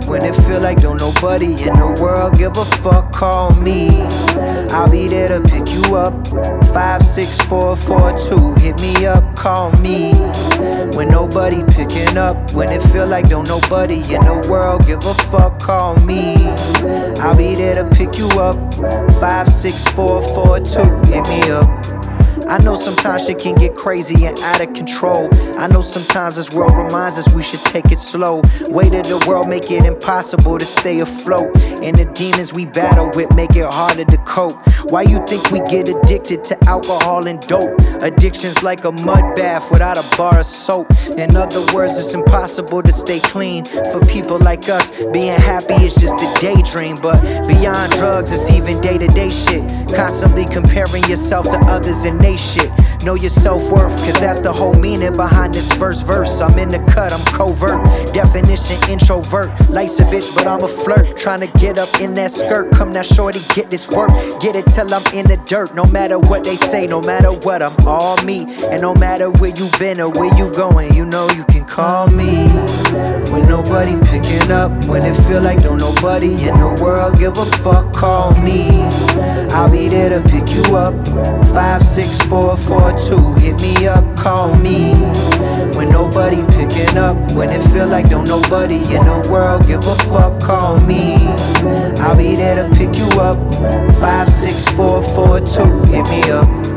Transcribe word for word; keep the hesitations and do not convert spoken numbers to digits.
up when it feel like don't nobody in the world give a fuck, call me. I'll be there to pick you up. Five, six, four, four, two. Hit me up, call me. When nobody picking up, when it feel like don't nobody in the world give a fuck, call me. I'll be there to pick you up. Five, six, four, four, two. Hit me up. I know sometimes shit can get crazy and out of control. I know sometimes this world reminds us we should take it slow. Weight of the world make it impossible to stay afloat, and the demons we battle with make it harder to cope. Why you think we get addicted to alcohol and dope? Addiction's like a mud bath without a bar of soap. In other words, it's impossible to stay clean. For people like us, being happy is just a daydream. But beyond drugs, it's even day-to-day shit. Constantly comparing yourself to others and they shit. Know your self-worth, cause that's the whole meaning behind this first verse. I'm in the cut, I'm covert. Definition introvert. Life's a bitch, but I'm a flirt. Trying to get up in that skirt. Come now, shorty, get this work. Get it till I'm in the dirt. No matter what they say, no matter what, I'm all me. And no matter where you been or where you going, you know you can call me. When nobody picking up, when it feel like don't nobody in the world give a fuck, call me. I'll be there to pick you up. Five, six, four, four, two. Hit me up, call me. When nobody picking up, when it feel like don't nobody in the world give a fuck, call me. I'll be there to pick you up. Five, six, four, four, two. Hit me up.